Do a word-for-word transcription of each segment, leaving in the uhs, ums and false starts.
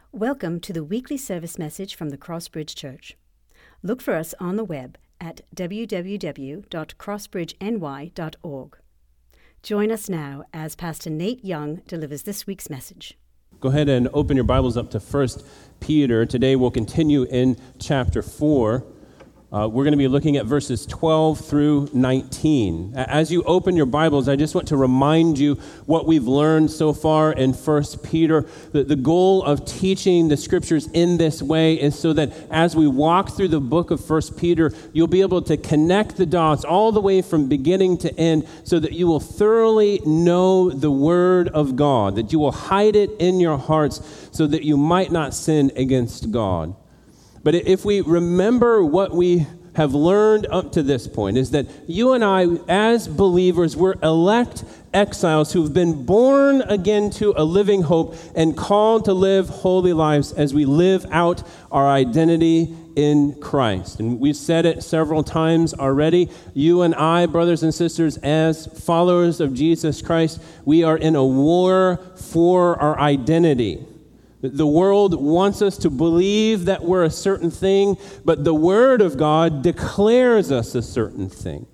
Welcome to the weekly service message from the Crossbridge Church. Look for us on the web at w w w dot crossbridge n y dot org. Join us now as Pastor Nate Young delivers this week's message. Go ahead and open your Bibles up to First Peter. Today we'll continue in chapter four. Uh, we're going to be looking at verses twelve through nineteen. As you open your Bibles, I just want to remind you what we've learned so far in First Peter. The, the goal of teaching the Scriptures in this way is so that as we walk through the book of First Peter, you'll be able to connect the dots all the way from beginning to end so that you will thoroughly know the Word of God, that you will hide it in your hearts so that you might not sin against God. But if we remember what we have learned up to this point, is that you and I, as believers, we're elect exiles who've been born again to a living hope and called to live holy lives as we live out our identity in Christ. And we've said it several times already. You and I, brothers and sisters, as followers of Jesus Christ, we are in a war for our identity. The world wants us to believe that we're a certain thing, but the Word of God declares us a certain thing.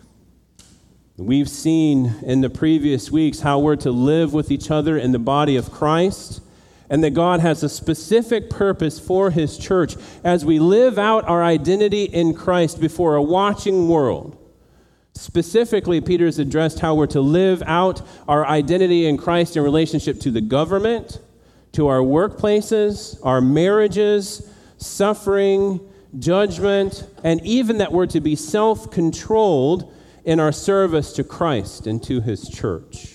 We've seen in the previous weeks how we're to live with each other in the body of Christ, and that God has a specific purpose for His church as we live out our identity in Christ before a watching world. Specifically, Peter has addressed how we're to live out our identity in Christ in relationship to the government, to our workplaces, our marriages, suffering, judgment, and even that we're to be self-controlled in our service to Christ and to His church.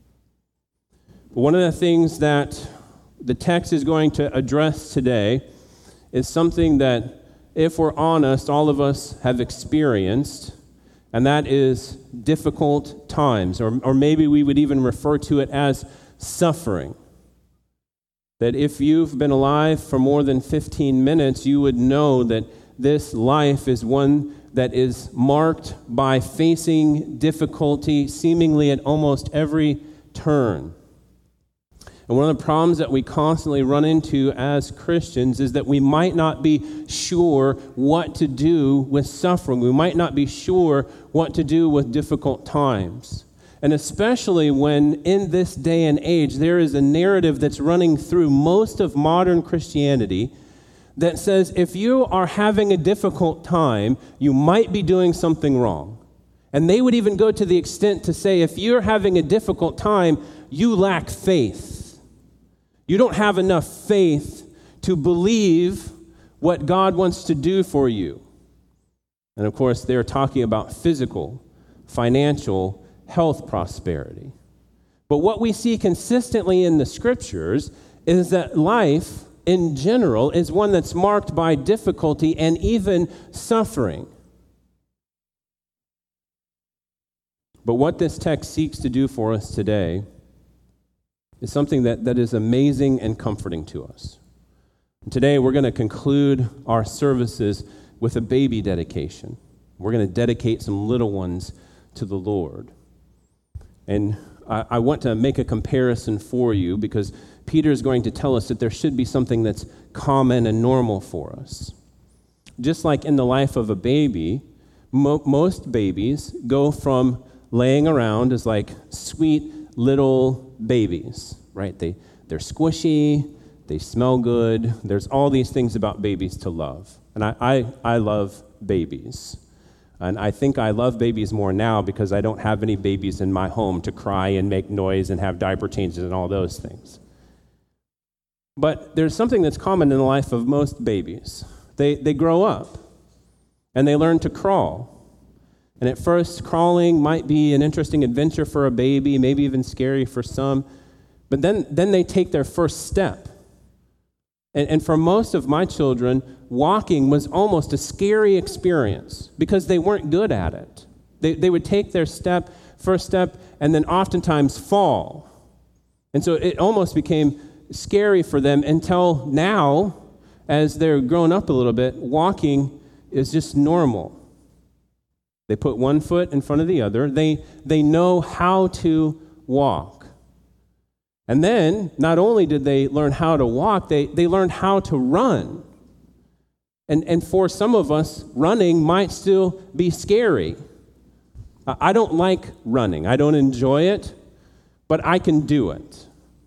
One of the things that the text is going to address today is something that, if we're honest, all of us have experienced, and that is difficult times, or, or maybe we would even refer to it as suffering. That if you've been alive for more than fifteen minutes, you would know that this life is one that is marked by facing difficulty seemingly at almost every turn. And one of the problems that we constantly run into as Christians is that we might not be sure what to do with suffering. We might not be sure what to do with difficult times. And especially when in this day and age, there is a narrative that's running through most of modern Christianity that says if you are having a difficult time, you might be doing something wrong. And they would even go to the extent to say if you're having a difficult time, you lack faith. You don't have enough faith to believe what God wants to do for you. And of course, they're talking about physical, financial, health prosperity. But what we see consistently in the Scriptures is that life in general is one that's marked by difficulty and even suffering. But what this text seeks to do for us today is something that, that is amazing and comforting to us. And today we're going to conclude our services with a baby dedication. We're going to dedicate some little ones to the Lord. And I, I want to make a comparison for you because Peter is going to tell us that there should be something that's common and normal for us. Just like in the life of a baby, mo- most babies go from laying around as like sweet little babies, right? They, they're squishy, they smell good. There's all these things about babies to love. And I, I, I love babies. And I think I love babies more now because I don't have any babies in my home to cry and make noise and have diaper changes and all those things. But there's something that's common in the life of most babies. They they grow up and they learn to crawl. And at first, crawling might be an interesting adventure for a baby, maybe even scary for some. But then, then they take their first step. And, and for most of my children, walking was almost a scary experience because they weren't good at it. They they would take their step, first step, and then oftentimes fall. And so it almost became scary for them until now, as they're grown up a little bit, walking is just normal. They put one foot in front of the other. They they know how to walk. And then, not only did they learn how to walk, they, they learned how to run. And, and for some of us, running might still be scary. I don't like running. I don't enjoy it, but I can do it.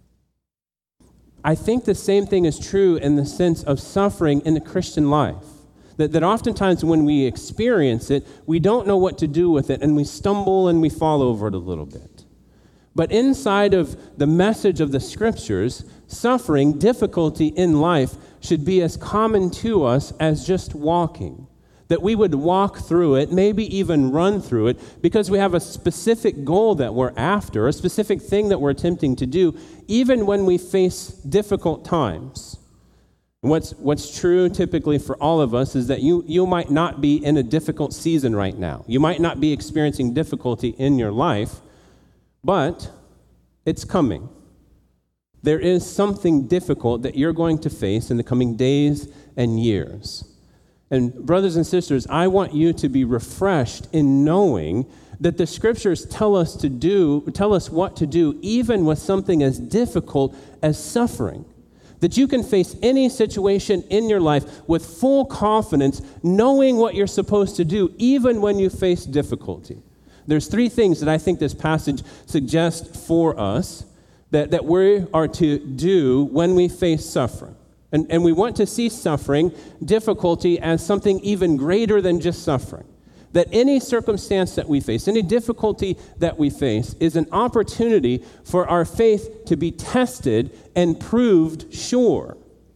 I think the same thing is true in the sense of suffering in the Christian life. That, that oftentimes when we experience it, we don't know what to do with it, and we stumble and we fall over it a little bit. But inside of the message of the Scriptures, suffering, difficulty in life should be as common to us as just walking. That we would walk through it, maybe even run through it, because we have a specific goal that we're after, a specific thing that we're attempting to do, even when we face difficult times. What's, what's true typically for all of us is that you, you might not be in a difficult season right now. You might not be experiencing difficulty in your life, but it's coming. There is something difficult that you're going to face in the coming days and years. And brothers and sisters, I want you to be refreshed in knowing that the Scriptures tell us to do, tell us what to do, even with something as difficult as suffering. That you can face any situation in your life with full confidence, knowing what you're supposed to do, even when you face difficulty. There's three things that I think this passage suggests for us that, that we are to do when we face suffering. And, and we want to see suffering, difficulty, as something even greater than just suffering. That any circumstance that we face, any difficulty that we face, is an opportunity for our faith to be tested and proved sure.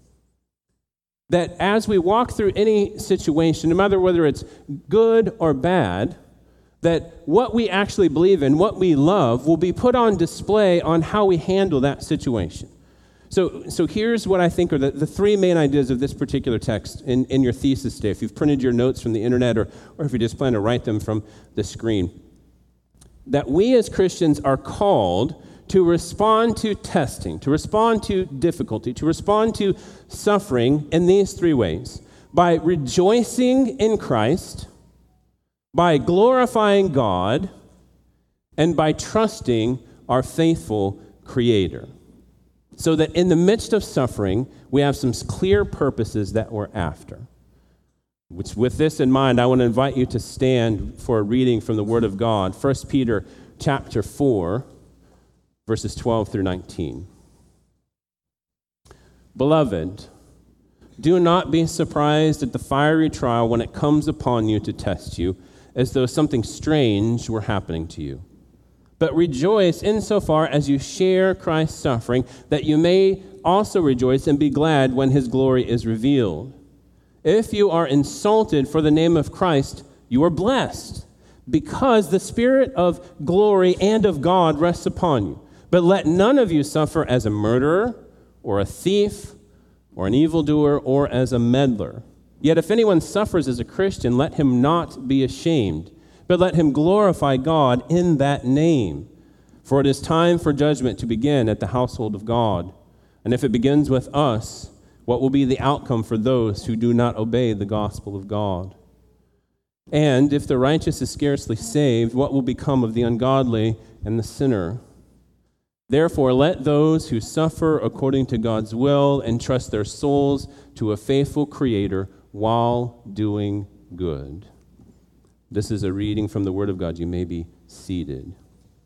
That as we walk through any situation, no matter whether it's good or bad, that what we actually believe in, what we love, will be put on display on how we handle that situation. So, so here's what I think are the, the three main ideas of this particular text in, in your thesis today, if you've printed your notes from the internet or, or if you just plan to write them from the screen. That we as Christians are called to respond to testing, to respond to difficulty, to respond to suffering in these three ways. By rejoicing in Christ, by glorifying God, and by trusting our faithful Creator. So that in the midst of suffering, we have some clear purposes that we're after. Which, with this in mind, I want to invite you to stand for a reading from the Word of God, First Peter chapter four, verses twelve through nineteen. Beloved, do not be surprised at the fiery trial when it comes upon you to test you, as though something strange were happening to you. But rejoice insofar as you share Christ's suffering, that you may also rejoice and be glad when his glory is revealed. If you are insulted for the name of Christ, you are blessed, because the Spirit of glory and of God rests upon you. But let none of you suffer as a murderer, or a thief, or an evildoer, or as a meddler. Yet if anyone suffers as a Christian, let him not be ashamed, but let him glorify God in that name. For it is time for judgment to begin at the household of God. And if it begins with us, what will be the outcome for those who do not obey the gospel of God? And if the righteous is scarcely saved, what will become of the ungodly and the sinner? Therefore, let those who suffer according to God's will entrust their souls to a faithful Creator while doing good. This is a reading from the Word of God. You may be seated.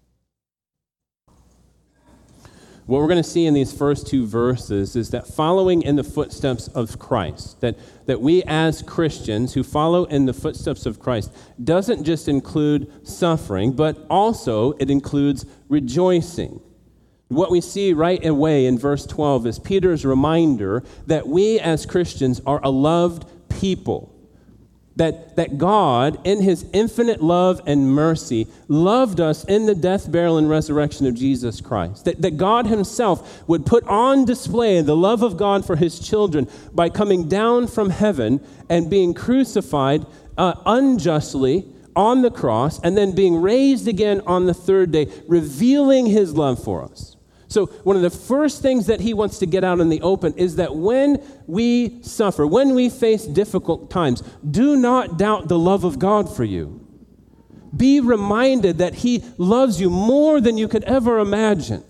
What we're going to see in these first two verses is that following in the footsteps of Christ, that, that we as Christians who follow in the footsteps of Christ doesn't just include suffering, but also it includes rejoicing. What we see right away in verse twelve is Peter's reminder that we as Christians are a loved people. That, that God, in his infinite love and mercy, loved us in the death, burial, and resurrection of Jesus Christ. That, that God himself would put on display the love of God for his children by coming down from heaven and being crucified uh, unjustly on the cross and then being raised again on the third day, revealing his love for us. So one of the first things that he wants to get out in the open is that when we suffer, when we face difficult times, do not doubt the love of God for you. Be reminded that he loves you more than you could ever imagine.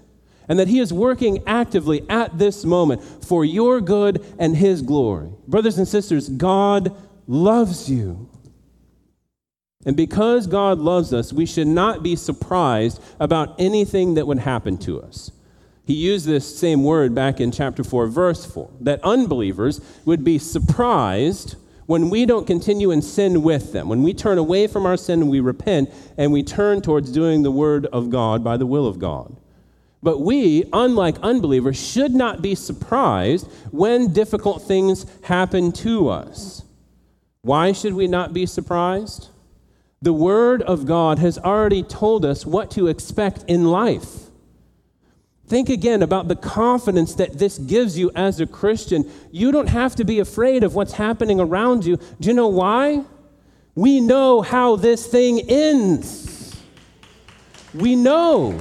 and that he is working actively at this moment for your good and his glory. Brothers and sisters, God loves you. And because God loves us, we should not be surprised about anything that would happen to us. He used this same word back in chapter four, verse four, that unbelievers would be surprised when we don't continue in sin with them, when we turn away from our sin and we repent and we turn towards doing the word of God by the will of God. But we, unlike unbelievers, should not be surprised when difficult things happen to us. Why should we not be surprised? The Word of God has already told us what to expect in life. Think again about the confidence that this gives you as a Christian. You don't have to be afraid of what's happening around you. Do you know why? We know how this thing ends. We know.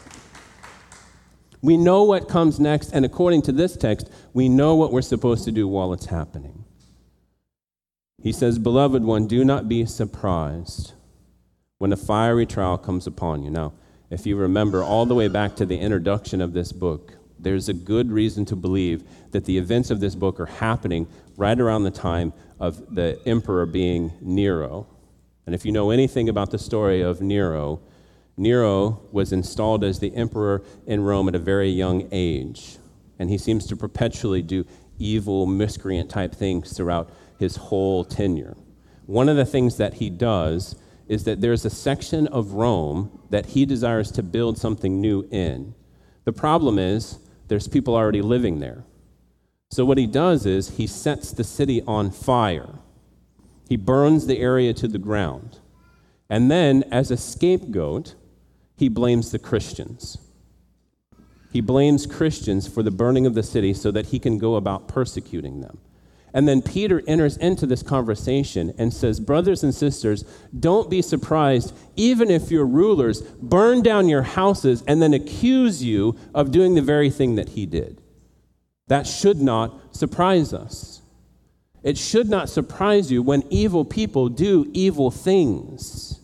We know what comes next, and according to this text, we know what we're supposed to do while it's happening. He says, "Beloved one, do not be surprised when a fiery trial comes upon you." Now, if you remember all the way back to the introduction of this book, there's a good reason to believe that the events of this book are happening right around the time of the emperor being Nero. And if you know anything about the story of Nero, Nero was installed as the emperor in Rome at a very young age. And he seems to perpetually do evil, miscreant type things throughout his whole tenure. One of the things that he does is that there's a section of Rome that he desires to build something new in. The problem is there's people already living there. So what he does is he sets the city on fire. He burns the area to the ground. And then, as a scapegoat, he blames the Christians. He blames Christians for the burning of the city so that he can go about persecuting them. And then Peter enters into this conversation and says, brothers and sisters, don't be surprised even if your rulers burn down your houses and then accuse you of doing the very thing that he did. That should not surprise us. It should not surprise you when evil people do evil things.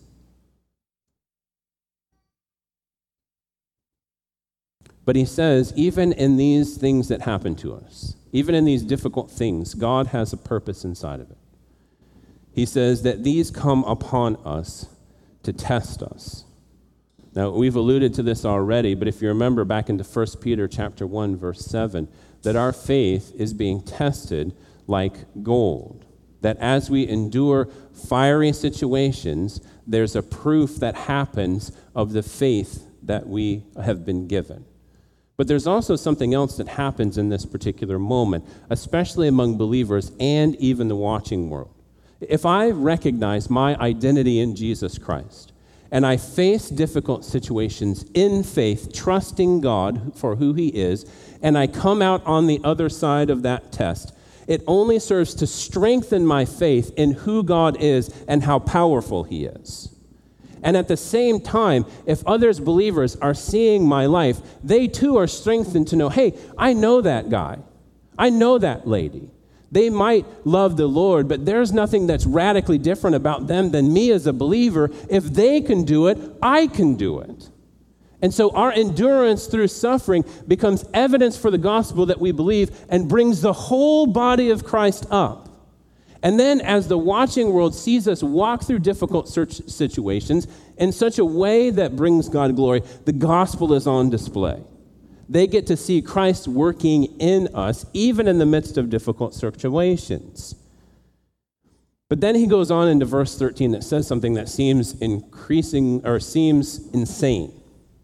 But he says, even in these things that happen to us, even in these difficult things, God has a purpose inside of it. He says that these come upon us to test us. Now, we've alluded to this already, but if you remember back into First Peter chapter one, verse seven, that our faith is being tested like gold. That as we endure fiery situations, there's a proof that happens of the faith that we have been given. But there's also something else that happens in this particular moment, especially among believers and even the watching world. If I recognize my identity in Jesus Christ, and I face difficult situations in faith, trusting God for who he is, and I come out on the other side of that test, it only serves to strengthen my faith in who God is and how powerful he is. And at the same time, if others believers are seeing my life, they too are strengthened to know, hey, I know that guy. I know that lady. They might love the Lord, but there's nothing that's radically different about them than me as a believer. If they can do it, I can do it. And so our endurance through suffering becomes evidence for the gospel that we believe and brings the whole body of Christ up. And then as the watching world sees us walk through difficult situations in such a way that brings God glory, the gospel is on display. They get to see Christ working in us, even in the midst of difficult situations. But then he goes on into verse thirteen that says something that seems increasing or seems insane.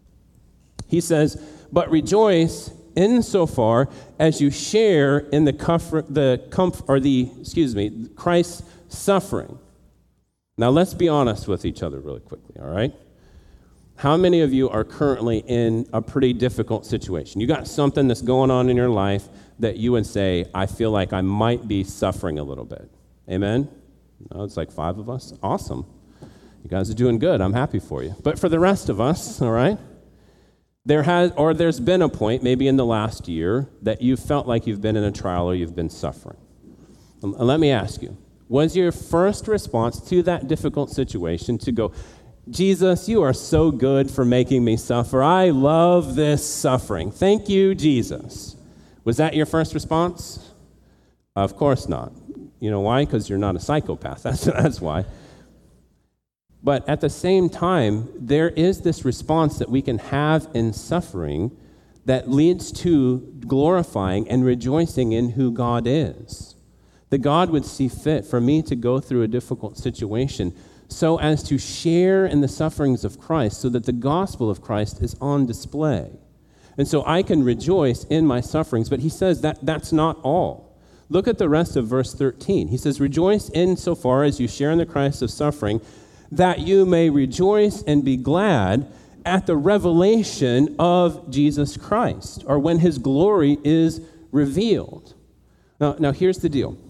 He says, but rejoice insofar as you share in the comfort, the comfort, or the, excuse me, Christ's suffering. Now let's be honest with each other really quickly, all right? How many of you are currently in a pretty difficult situation? You got something that's going on in your life that you would say, I feel like I might be suffering a little bit. Amen? No, it's like five of us. Awesome. You guys are doing good. I'm happy for you. But for the rest of us, all right? There has, or there's been a point, maybe in the last year, that you felt like you've been in a trial or you've been suffering. And let me ask you, was your first response to that difficult situation to go, Jesus, you are so good for making me suffer. I love this suffering. Thank you, Jesus. Was that your first response? Of course not. You know why? Because you're not a psychopath. That's, that's why. But at the same time, there is this response that we can have in suffering that leads to glorifying and rejoicing in who God is. That God would see fit for me to go through a difficult situation so as to share in the sufferings of Christ, so that the gospel of Christ is on display. And so I can rejoice in my sufferings, but he says that that's not all. Look at the rest of verse thirteen. He says, rejoice insofar as you share in the Christ of suffering, that you may rejoice and be glad at the revelation of Jesus Christ, or when his glory is revealed. Now, now here's the deal.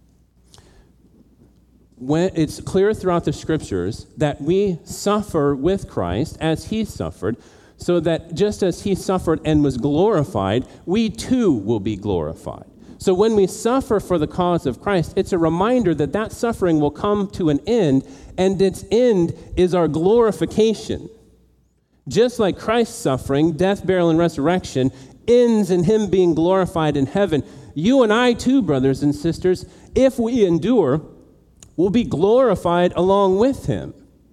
When it's clear throughout the scriptures that we suffer with Christ as he suffered, so that just as he suffered and was glorified, we too will be glorified. So when we suffer for the cause of Christ, it's a reminder that that suffering will come to an end, and its end is our glorification. Just like Christ's suffering, death, burial, and resurrection ends in him being glorified in heaven, you and I too, brothers and sisters, if we endure, will be glorified along with him.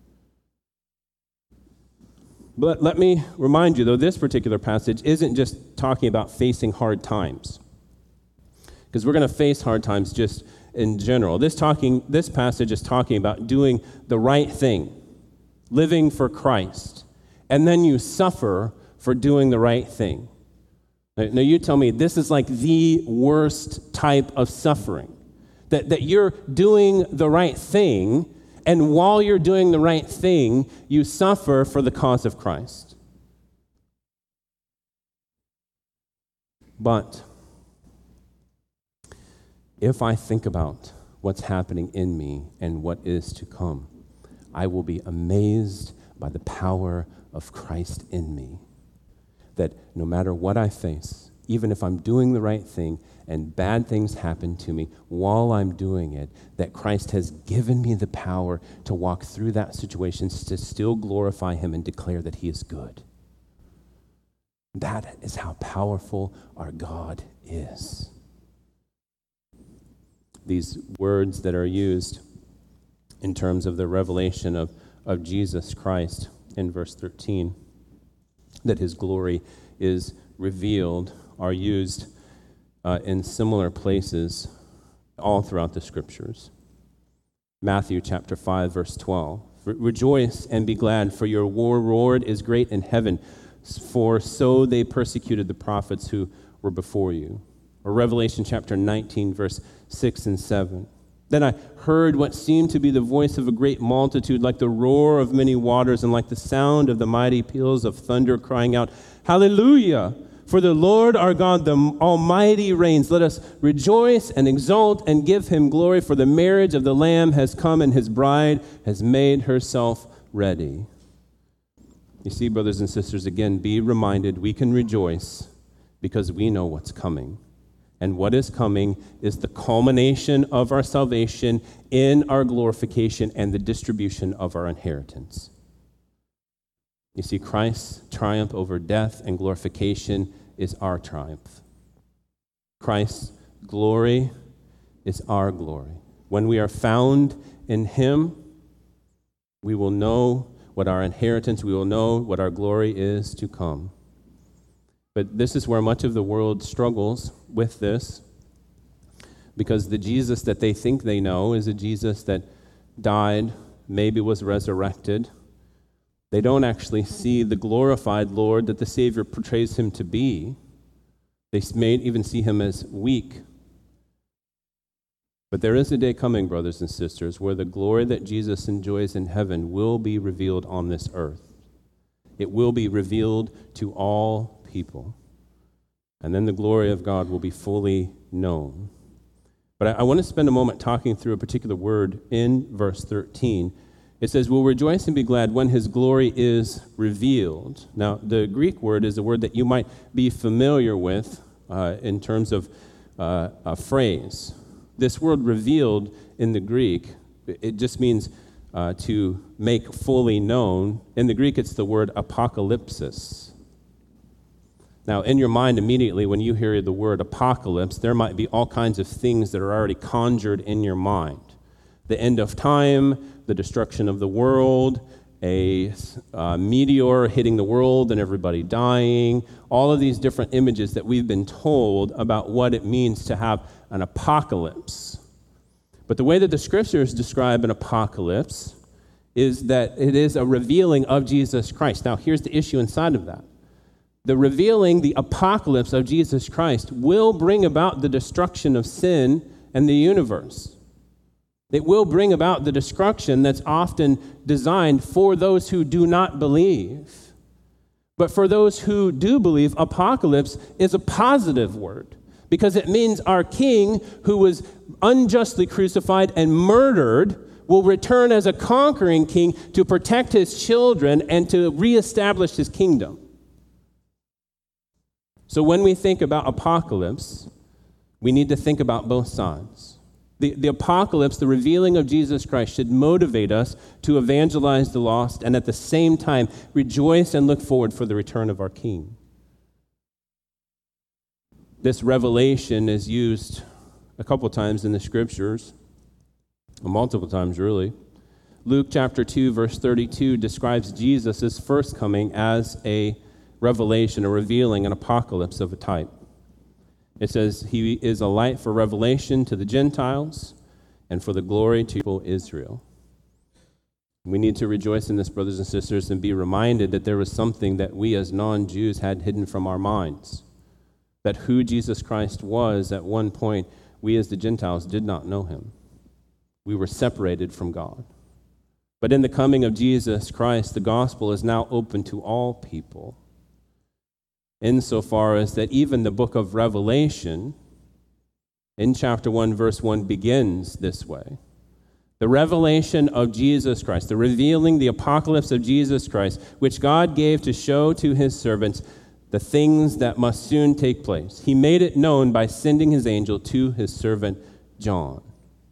But let me remind you, though, this particular passage isn't just talking about facing hard times, because we're going to face hard times just in general. This talking, this passage is talking about doing the right thing, living for Christ, and then you suffer for doing the right thing. Now, you tell me, this is like the worst type of suffering. That, that you're doing the right thing, and while you're doing the right thing, you suffer for the cause of Christ. But if I think about what's happening in me and what is to come, I will be amazed by the power of Christ in me. That no matter what I face, even if I'm doing the right thing, and bad things happen to me while I'm doing it, that Christ has given me the power to walk through that situation, to still glorify him and declare that he is good. That is how powerful our God is. These words that are used in terms of the revelation of, of Jesus Christ in verse thirteen, that his glory is revealed, are used Uh, in similar places all throughout the scriptures. Matthew chapter five, verse twelve. Rejoice and be glad, for your reward is great in heaven, for so they persecuted the prophets who were before you. Or Revelation chapter nineteen, verse six and seven. Then I heard what seemed to be the voice of a great multitude, like the roar of many waters, and like the sound of the mighty peals of thunder, crying out, Hallelujah! For the Lord our God, the Almighty, reigns. Let us rejoice and exult and give him glory, for the marriage of the Lamb has come, and his bride has made herself ready. You see, brothers and sisters, again, be reminded we can rejoice because we know what's coming. And what is coming is the culmination of our salvation in our glorification and the distribution of our inheritance. You see, Christ's triumph over death and glorification is our triumph. Christ's glory is our glory. When we are found in him, we will know what our inheritance, we will know what our glory is to come. But this is where much of the world struggles with this, because the Jesus that they think they know is a Jesus that died, maybe was resurrected. They don't actually see the glorified Lord that the Savior portrays him to be. They may even see him as weak. But there is a day coming, brothers and sisters, where the glory that Jesus enjoys in heaven will be revealed on this earth. It will be revealed to all people. And then the glory of God will be fully known. But I, I want to spend a moment talking through a particular word in verse thirteen. It says, we'll rejoice and be glad when his glory is revealed. Now, the Greek word is a word that you might be familiar with uh, in terms of uh, a phrase. This word revealed in the Greek, it just means uh, to make fully known. In the Greek, it's the word apocalypsis. Now, in your mind, immediately when you hear the word apocalypse, there might be all kinds of things that are already conjured in your mind. The end of time, the destruction of the world, a uh, meteor hitting the world and everybody dying, all of these different images that we've been told about what it means to have an apocalypse. But the way that the scriptures describe an apocalypse is that it is a revealing of Jesus Christ. Now, here's the issue inside of that. The revealing, the apocalypse of Jesus Christ will bring about the destruction of sin and the universe. It will bring about the destruction that's often designed for those who do not believe. But for those who do believe, apocalypse is a positive word because it means our King, who was unjustly crucified and murdered, will return as a conquering king to protect his children and to reestablish his kingdom. So when we think about apocalypse, we need to think about both sides. The, the apocalypse, the revealing of Jesus Christ, should motivate us to evangelize the lost and at the same time rejoice and look forward for the return of our King. This revelation is used a couple times in the scriptures, multiple times really. Luke chapter two, verse thirty-two describes Jesus' first coming as a revelation, a revealing, an apocalypse of a type. It says, he is a light for revelation to the Gentiles and for the glory to people Israel. We need to rejoice in this, brothers and sisters, and be reminded that there was something that we as non-Jews had hidden from our minds, that who Jesus Christ was at one point, we as the Gentiles did not know him. We were separated from God. But in the coming of Jesus Christ, the gospel is now open to all people, insofar as that even the book of Revelation, in chapter one, verse one, begins this way. The revelation of Jesus Christ, the revealing, the apocalypse of Jesus Christ, which God gave to show to his servants the things that must soon take place. He made it known by sending his angel to his servant John.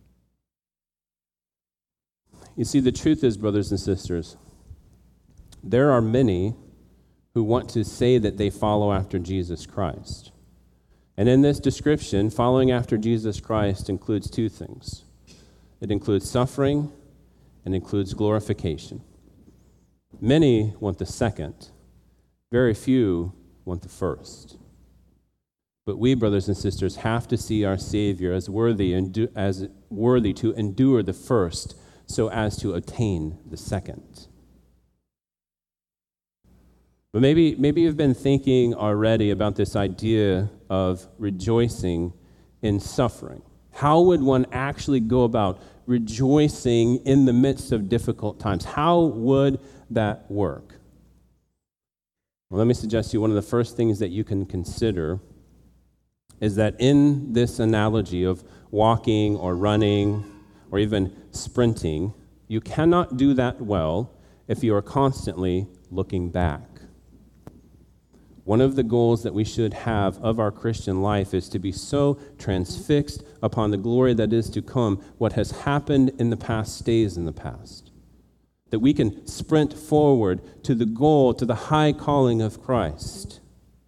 You see, the truth is, brothers and sisters, there are many who want to say that they follow after Jesus Christ. And in this description, following after Jesus Christ includes two things. It includes suffering and includes glorification. Many want the second. Very few want the first. But we, brothers and sisters, have to see our Savior as worthy and do, as worthy to endure the first so as to attain the second. But maybe, maybe you've been thinking already about this idea of rejoicing in suffering. How would one actually go about rejoicing in the midst of difficult times? How would that work? Well, let me suggest to you one of the first things that you can consider is that in this analogy of walking or running or even sprinting, you cannot do that well if you are constantly looking back. One of the goals that we should have of our Christian life is to be so transfixed upon the glory that is to come. What has happened in the past stays in the past. That we can sprint forward to the goal, to the high calling of Christ.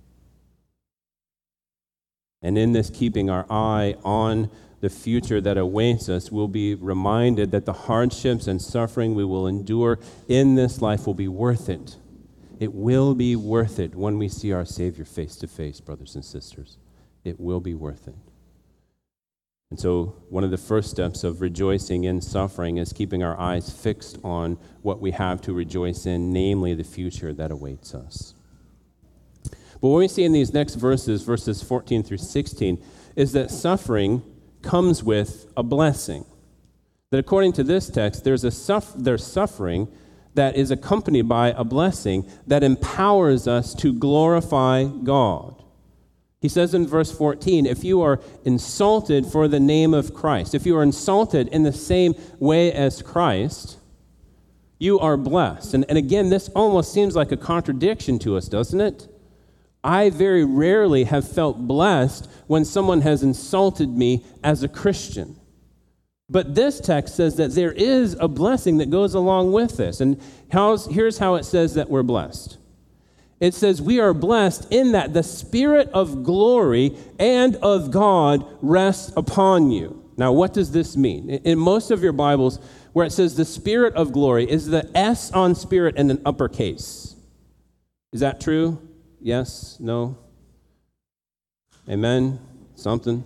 And in this, keeping our eye on the future that awaits us, we'll be reminded that the hardships and suffering we will endure in this life will be worth it. It will be worth it when we see our Savior face to face, brothers and sisters. It will be worth it. And so one of the first steps of rejoicing in suffering is keeping our eyes fixed on what we have to rejoice in, namely the future that awaits us. But what we see in these next verses, verses fourteen through sixteen, is that suffering comes with a blessing. That according to this text, there's a suff- there's suffering that is accompanied by a blessing that empowers us to glorify God. He says in verse fourteen, if you are insulted for the name of Christ, if you are insulted in the same way as Christ, you are blessed. And, and again, this almost seems like a contradiction to us, doesn't it? I very rarely have felt blessed when someone has insulted me as a Christian. But this text says that there is a blessing that goes along with this. And how's, here's how it says that we're blessed. It says we are blessed in that the Spirit of glory and of God rests upon you. Now, what does this mean? In most of your Bibles, where it says the Spirit of glory, is the S on Spirit in an uppercase. Is that true? Yes? No? Amen? Something?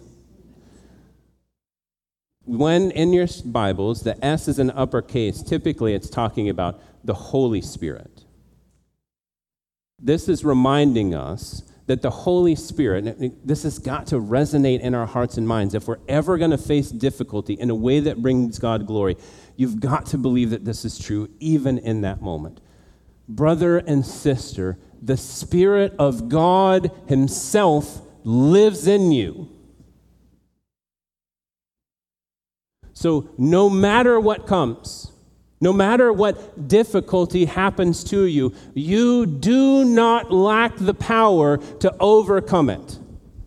When in your Bibles, the S is an uppercase, typically it's talking about the Holy Spirit. This is reminding us that the Holy Spirit, this has got to resonate in our hearts and minds. If we're ever going to face difficulty in a way that brings God glory, you've got to believe that this is true, even in that moment. Brother and sister, the Spirit of God Himself lives in you. So no matter what comes, no matter what difficulty happens to you, you do not lack the power to overcome it.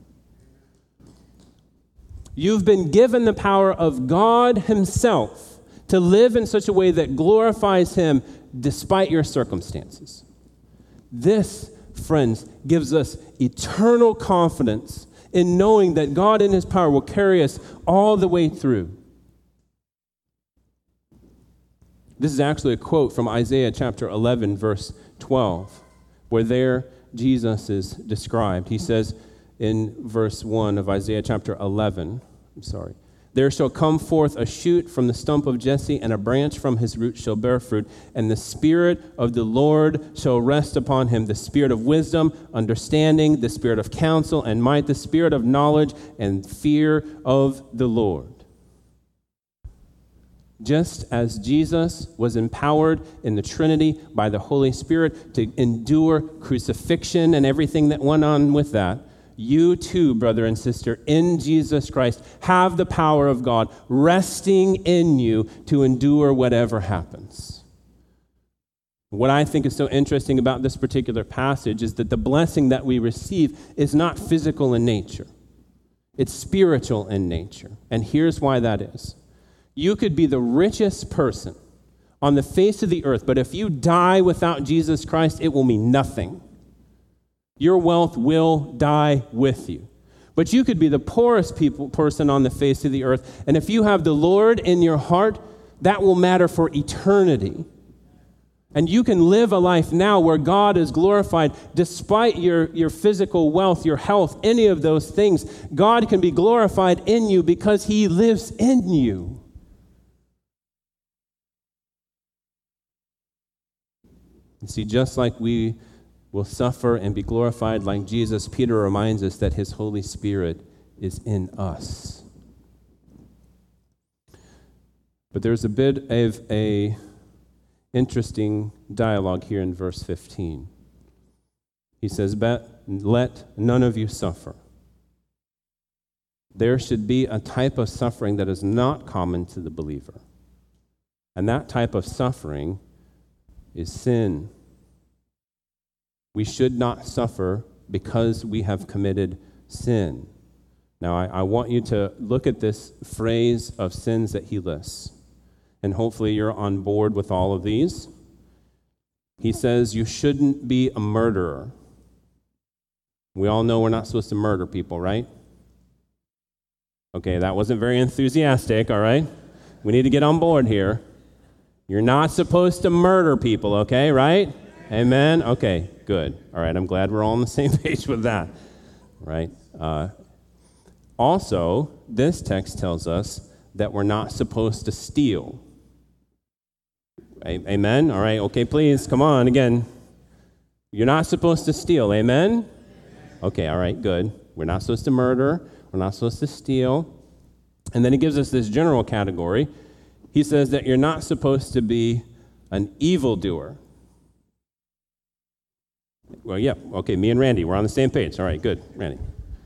You've been given the power of God Himself to live in such a way that glorifies Him despite your circumstances. This, friends, gives us eternal confidence in knowing that God in His power will carry us all the way through. This is actually a quote from Isaiah chapter eleven, verse twelve, where there Jesus is described. He says in verse one of Isaiah chapter eleven, I'm sorry, there shall come forth a shoot from the stump of Jesse, and a branch from his root shall bear fruit, and the Spirit of the Lord shall rest upon him, the Spirit of wisdom, understanding, the Spirit of counsel and might, the Spirit of knowledge and fear of the Lord. Just as Jesus was empowered in the Trinity by the Holy Spirit to endure crucifixion and everything that went on with that, you too, brother and sister, in Jesus Christ, have the power of God resting in you to endure whatever happens. What I think is so interesting about this particular passage is that the blessing that we receive is not physical in nature. It's spiritual in nature. And here's why that is. You could be the richest person on the face of the earth, but if you die without Jesus Christ, it will mean nothing. Your wealth will die with you. But you could be the poorest people, person on the face of the earth, and if you have the Lord in your heart, that will matter for eternity. And you can live a life now where God is glorified despite your, your physical wealth, your health, any of those things. God can be glorified in you because He lives in you. You see, just like we will suffer and be glorified like Jesus, Peter reminds us that His Holy Spirit is in us. But there's a bit of a interesting dialogue here in verse fifteen. He says, "But let none of you suffer." There should be a type of suffering that is not common to the believer. And that type of suffering is sin. We should not suffer because we have committed sin. Now, I, I want you to look at this phrase of sins that he lists, and hopefully you're on board with all of these. He says you shouldn't be a murderer. We all know we're not supposed to murder people, right? Okay, that wasn't very enthusiastic, all right? We need to get on board here. You're not supposed to murder people, okay, right? Amen? Okay, good. All right, I'm glad we're all on the same page with that, right? Uh, also, this text tells us that we're not supposed to steal. A- amen? All right, okay, please, come on, again. You're not supposed to steal, amen? Okay, all right, good. We're not supposed to murder. We're not supposed to steal. And then he gives us this general category. He says that you're not supposed to be an evildoer. Well, yeah, okay, me and Randy, we're on the same page. All right, good, Randy.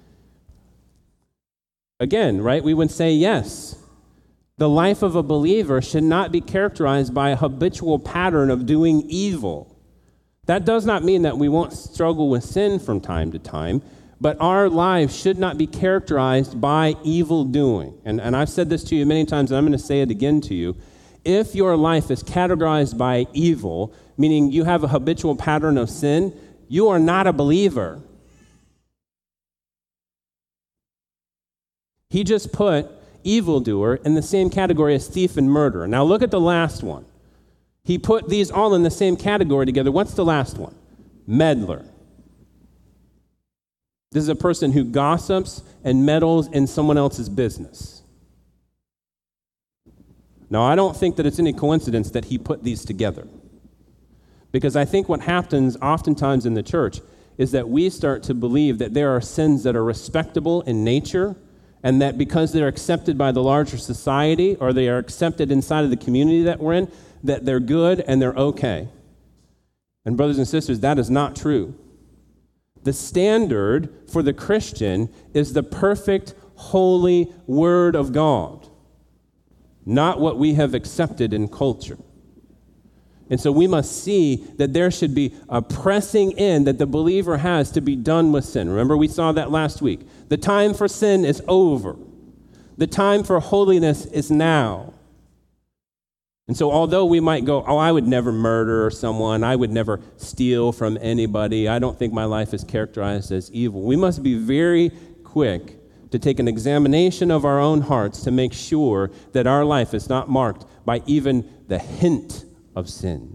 Again, right, we would say yes. The life of a believer should not be characterized by a habitual pattern of doing evil. That does not mean that we won't struggle with sin from time to time, But our lives should not be characterized by evil doing. And, and I've said this to you many times, and I'm going to say it again to you. If your life is categorized by evil, meaning you have a habitual pattern of sin, you are not a believer. He just put evildoer in the same category as thief and murderer. Now look at the last one. He put these all in the same category together. What's the last one? Meddler. This is a person who gossips and meddles in someone else's business. Now, I don't think that it's any coincidence that he put these together. Because I think what happens oftentimes in the church is that we start to believe that there are sins that are respectable in nature, and that because they're accepted by the larger society or they are accepted inside of the community that we're in, that they're good and they're okay. And brothers and sisters, that is not true. The standard for the Christian is the perfect, holy Word of God, not what we have accepted in culture. And so we must see that there should be a pressing in that the believer has to be done with sin. Remember, we saw that last week. The time for sin is over. The time for holiness is now. And so although we might go, oh, I would never murder someone, I would never steal from anybody, I don't think my life is characterized as evil, we must be very quick to take an examination of our own hearts to make sure that our life is not marked by even the hint of sin.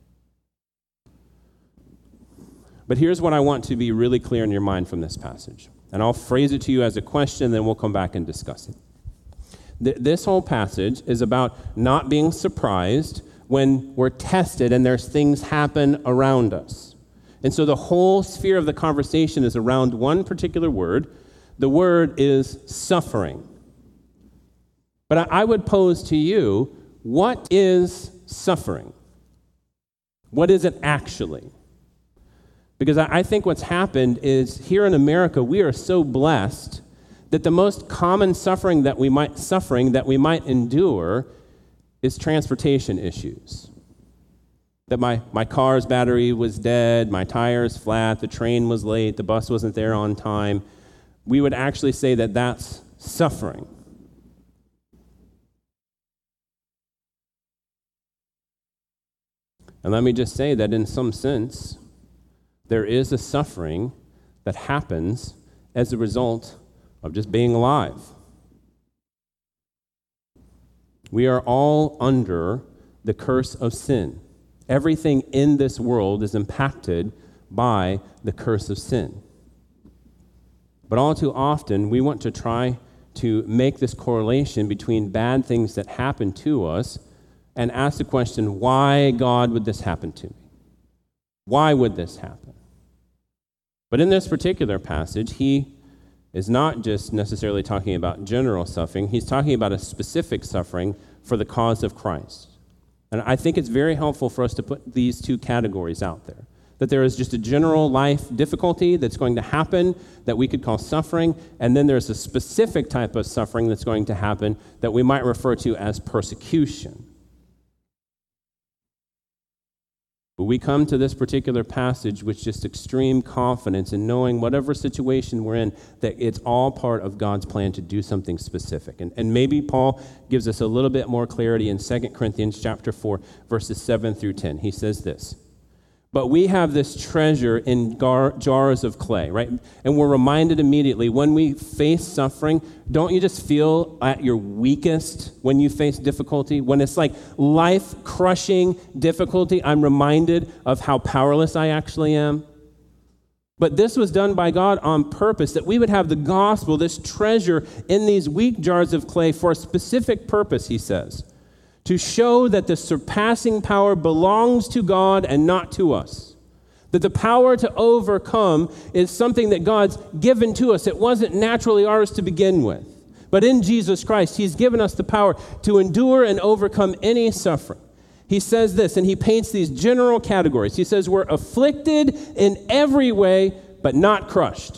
But here's what I want to be really clear in your mind from this passage. And I'll phrase it to you as a question, then we'll come back and discuss it. Th- this whole passage is about not being surprised when we're tested and there's things happen around us. And so the whole sphere of the conversation is around one particular word. The word is suffering. But I, I would pose to you, what is suffering? What is it actually? Because I, I think what's happened is here in America, we are so blessed that the most common suffering that we might suffering that we might endure is transportation issues. That my, my car's battery was dead, my tire's flat, the train was late, the bus wasn't there on time. We would actually say that that's suffering. And let me just say that in some sense, there is a suffering that happens as a result of just being alive. We are all under the curse of sin. Everything in this world is impacted by the curse of sin. But all too often, we want to try to make this correlation between bad things that happen to us and ask the question, why, God, would this happen to me? Why would this happen? But in this particular passage, he is not just necessarily talking about general suffering. He's talking about a specific suffering for the cause of Christ. And I think it's very helpful for us to put these two categories out there. That there is just a general life difficulty that's going to happen that we could call suffering, and then there's a specific type of suffering that's going to happen that we might refer to as persecution. But we come to this particular passage with just extreme confidence in knowing whatever situation we're in, that it's all part of God's plan to do something specific. And, and maybe Paul gives us a little bit more clarity in Second Corinthians chapter four, verses seven through ten. He says this, but we have this treasure in gar- jars of clay, right? And we're reminded immediately when we face suffering, don't you just feel at your weakest when you face difficulty? When it's like life-crushing difficulty, I'm reminded of how powerless I actually am. But this was done by God on purpose, that we would have the gospel, this treasure in these weak jars of clay for a specific purpose, he says. To show that the surpassing power belongs to God and not to us. That the power to overcome is something that God's given to us. It wasn't naturally ours to begin with. But in Jesus Christ, he's given us the power to endure and overcome any suffering. He says this, and he paints these general categories. He says, we're afflicted in every way, but not crushed.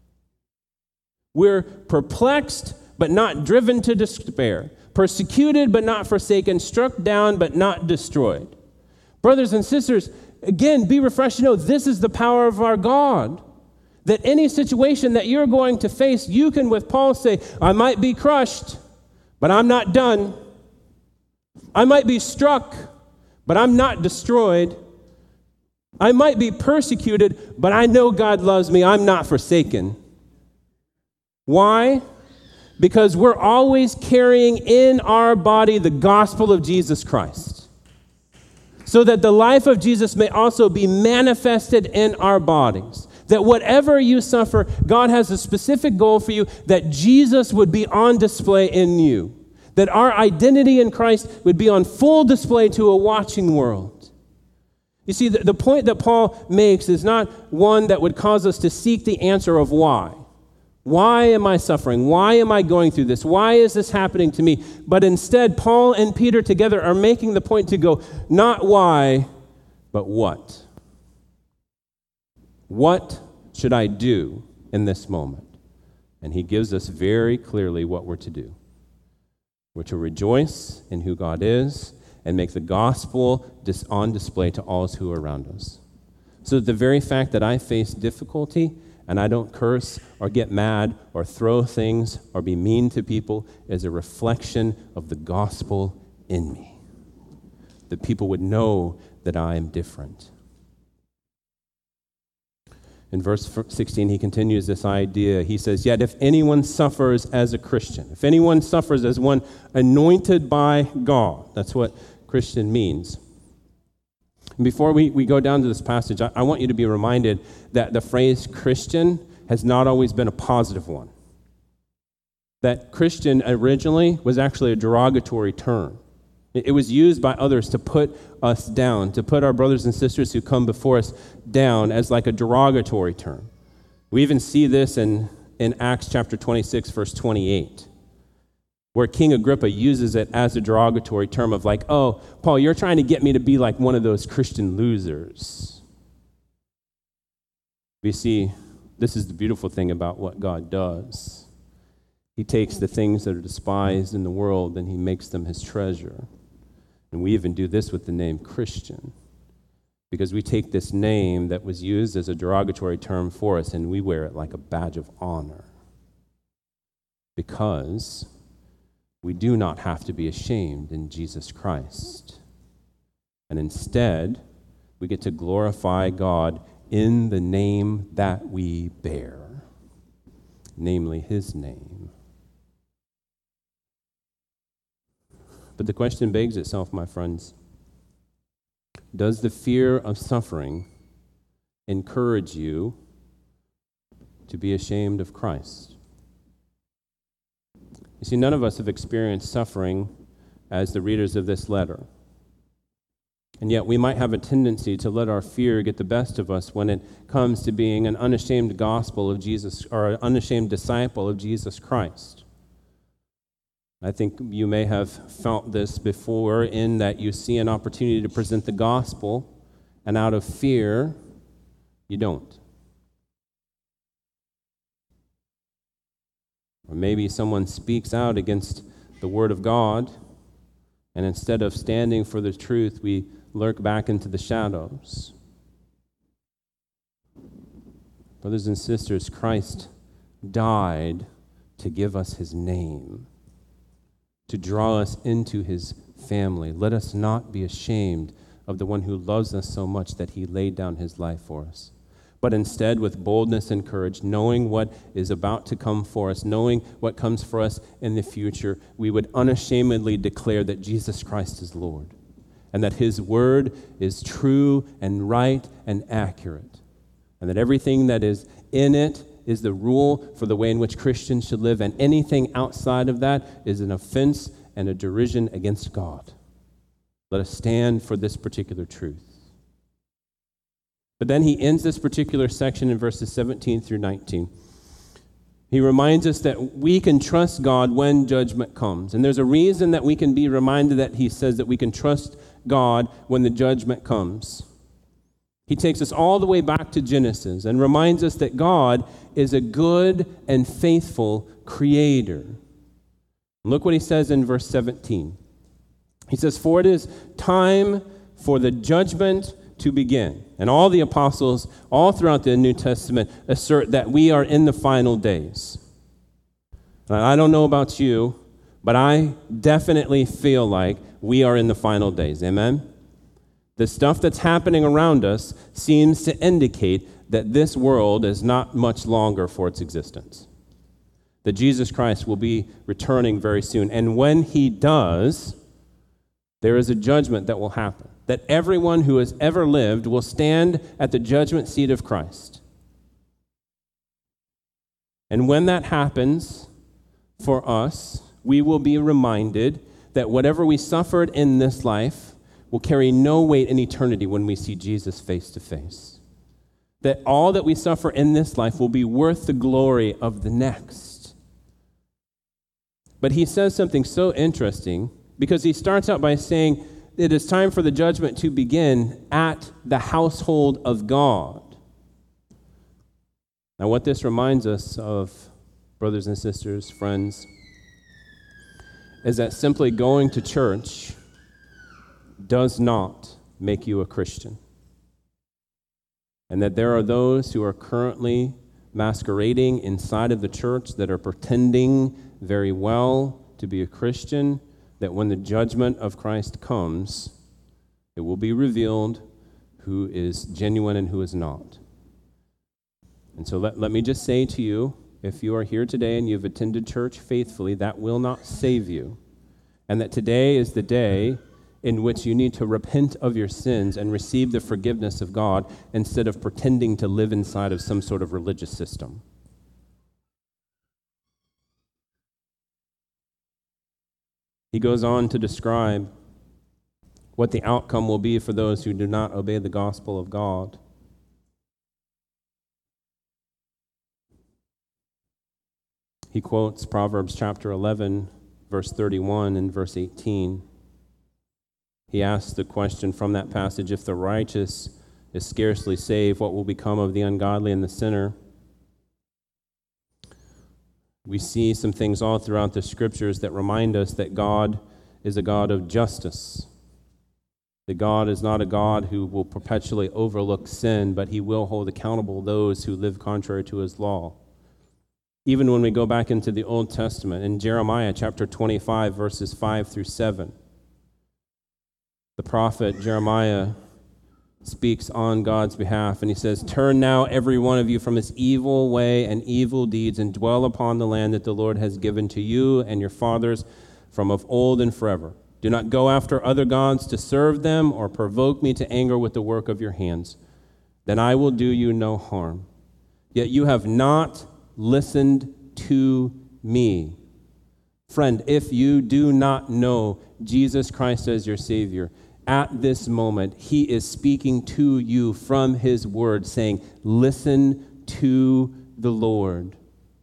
We're perplexed, but not driven to despair. Persecuted, but not forsaken. Struck down, but not destroyed. Brothers and sisters, again, be refreshed to know this is the power of our God. That any situation that you're going to face, you can, with Paul, say, I might be crushed, but I'm not done. I might be struck, but I'm not destroyed. I might be persecuted, but I know God loves me. I'm not forsaken. Why? Because we're always carrying in our body the gospel of Jesus Christ, so that the life of Jesus may also be manifested in our bodies. That whatever you suffer, God has a specific goal for you, that Jesus would be on display in you. That our identity in Christ would be on full display to a watching world. You see, the, the point that Paul makes is not one that would cause us to seek the answer of why. Why am I suffering? Why am I going through this? Why is this happening to me? But instead, Paul and Peter together are making the point to go, not why, but what. What should I do in this moment? And he gives us very clearly what we're to do. We're to rejoice in who God is and make the gospel dis- on display to all who are around us. So the very fact that I face difficulty and I don't curse or get mad or throw things or be mean to people is a reflection of the gospel in me. That people would know that I am different. In verse sixteen, he continues this idea. He says, yet if anyone suffers as a Christian, if anyone suffers as one anointed by God, that's what Christian means. And before we, we go down to this passage, I, I want you to be reminded that the phrase Christian has not always been a positive one. That Christian originally was actually a derogatory term. It was used by others to put us down, to put our brothers and sisters who come before us down as like a derogatory term. We even see this in, in Acts chapter twenty-six, verse twenty-eight, where King Agrippa uses it as a derogatory term of like, oh, Paul, you're trying to get me to be like one of those Christian losers. We see, this is the beautiful thing about what God does. He takes the things that are despised in the world and he makes them his treasure. And we even do this with the name Christian, because we take this name that was used as a derogatory term for us and we wear it like a badge of honor. Because we do not have to be ashamed in Jesus Christ. And instead, we get to glorify God in the name that we bear, namely his name. But the question begs itself, my friends, does the fear of suffering encourage you to be ashamed of Christ? You see, none of us have experienced suffering as the readers of this letter. And yet we might have a tendency to let our fear get the best of us when it comes to being an unashamed gospel of Jesus, or an unashamed disciple of Jesus Christ. I think you may have felt this before, in that you see an opportunity to present the gospel, and out of fear, you don't. Or maybe someone speaks out against the word of God, and instead of standing for the truth, we lurk back into the shadows. Brothers and sisters, Christ died to give us his name, to draw us into his family. Let us not be ashamed of the one who loves us so much that he laid down his life for us. But instead, with boldness and courage, knowing what is about to come for us, knowing what comes for us in the future, we would unashamedly declare that Jesus Christ is Lord, and that his word is true and right and accurate, and that everything that is in it is the rule for the way in which Christians should live, and anything outside of that is an offense and a derision against God. Let us stand for this particular truth. But then he ends this particular section in verses seventeen through nineteen. He reminds us that we can trust God when judgment comes. And there's a reason that we can be reminded that he says that we can trust God when the judgment comes. He takes us all the way back to Genesis and reminds us that God is a good and faithful creator. Look what he says in verse seventeen. He says, "For it is time for the judgment to begin. And all the apostles, all throughout the New Testament, assert that we are in the final days. And I don't know about you, but I definitely feel like we are in the final days. Amen? The stuff that's happening around us seems to indicate that this world is not much longer for its existence. That Jesus Christ will be returning very soon. And when he does, there is a judgment that will happen. That everyone who has ever lived will stand at the judgment seat of Christ. And when that happens for us, we will be reminded that whatever we suffered in this life will carry no weight in eternity when we see Jesus face to face. That all that we suffer in this life will be worth the glory of the next. But he says something so interesting, because he starts out by saying it is time for the judgment to begin at the household of God. Now, what this reminds us of, brothers and sisters, friends, is that simply going to church does not make you a Christian. And that there are those who are currently masquerading inside of the church that are pretending very well to be a Christian, that when the judgment of Christ comes, it will be revealed who is genuine and who is not. And so let, let me just say to you, if you are here today and you've attended church faithfully, that will not save you. And that today is the day in which you need to repent of your sins and receive the forgiveness of God instead of pretending to live inside of some sort of religious system. He goes on to describe what the outcome will be for those who do not obey the gospel of God. He quotes Proverbs chapter eleven, verse thirty-one and verse eighteen. He asks the question from that passage, if the righteous is scarcely saved, what will become of the ungodly and the sinner? We see some things all throughout the scriptures that remind us that God is a God of justice. That God is not a God who will perpetually overlook sin, but he will hold accountable those who live contrary to his law. Even when we go back into the Old Testament, in Jeremiah chapter twenty-five, verses five through seven, the prophet Jeremiah speaks on God's behalf, and he says, "Turn now every one of you from his evil way and evil deeds, and dwell upon the land that the Lord has given to you and your fathers from of old and forever. Do not go after other gods to serve them, or provoke me to anger with the work of your hands. Then I will do you no harm. Yet you have not listened to me." Friend, if you do not know Jesus Christ as your Savior, at this moment, he is speaking to you from his word, saying, listen to the Lord.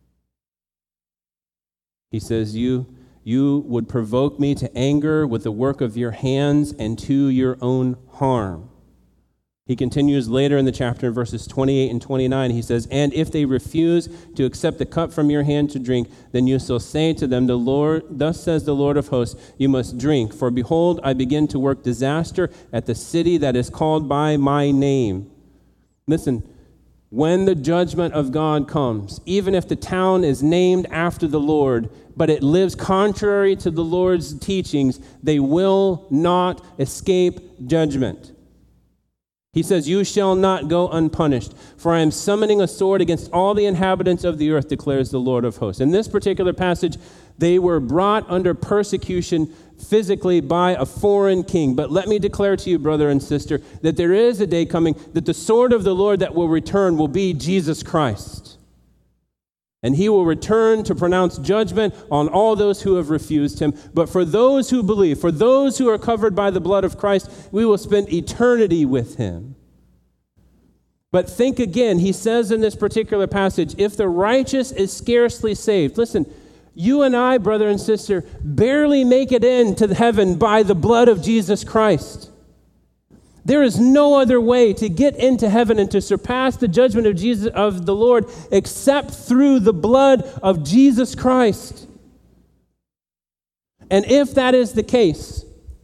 He says, you, you would provoke me to anger with the work of your hands and to your own harm. He continues later in the chapter in verses twenty-eight and twenty-nine. He says, "And if they refuse to accept the cup from your hand to drink, then you shall say to them, the Lord, thus says the Lord of hosts, you must drink. For behold, I begin to work disaster at the city that is called by my name." Listen, when the judgment of God comes, even if the town is named after the Lord, but it lives contrary to the Lord's teachings, they will not escape judgment. He says, "You shall not go unpunished, for I am summoning a sword against all the inhabitants of the earth, declares the Lord of hosts." In this particular passage, they were brought under persecution physically by a foreign king. But let me declare to you, brother and sister, that there is a day coming that the sword of the Lord that will return will be Jesus Christ. And he will return to pronounce judgment on all those who have refused him. But for those who believe, for those who are covered by the blood of Christ, we will spend eternity with him. But think again, he says in this particular passage, if the righteous is scarcely saved. Listen, you and I, brother and sister, barely make it into heaven by the blood of Jesus Christ. There is no other way to get into heaven and to surpass the judgment of Jesus of the Lord except through the blood of Jesus Christ. And if that is the case,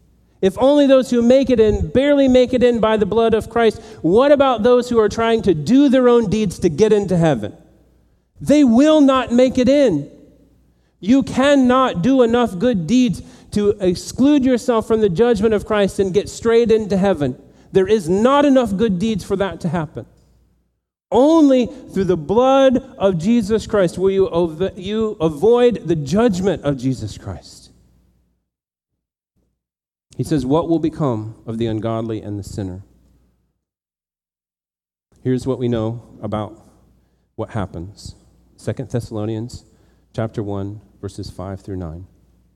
If only those who make it in barely make it in by the blood of Christ, what about those who are trying to do their own deeds to get into heaven? They will not make it in. You cannot do enough good deeds to exclude yourself from the judgment of Christ and get straight into heaven. There is not enough good deeds for that to happen. Only through the blood of Jesus Christ will you, ov- you avoid the judgment of Jesus Christ. He says, what will become of the ungodly and the sinner? Here's what we know about what happens. Second Thessalonians chapter one, verses five through nine.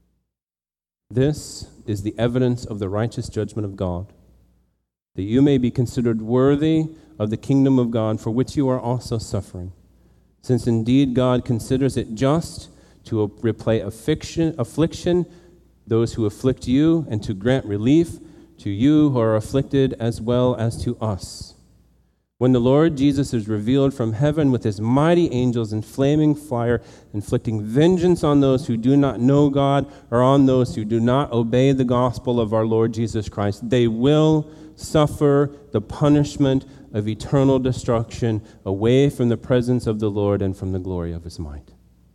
This is the evidence of the righteous judgment of God, that you may be considered worthy of the kingdom of God, for which you are also suffering. Since indeed God considers it just to repay affliction, affliction those who afflict you, and to grant relief to you who are afflicted, as well as to us. When the Lord Jesus is revealed from heaven with his mighty angels in flaming fire, inflicting vengeance on those who do not know God, or on those who do not obey the gospel of our Lord Jesus Christ, they will suffer the punishment of eternal destruction away from the presence of the Lord and from the glory of his might.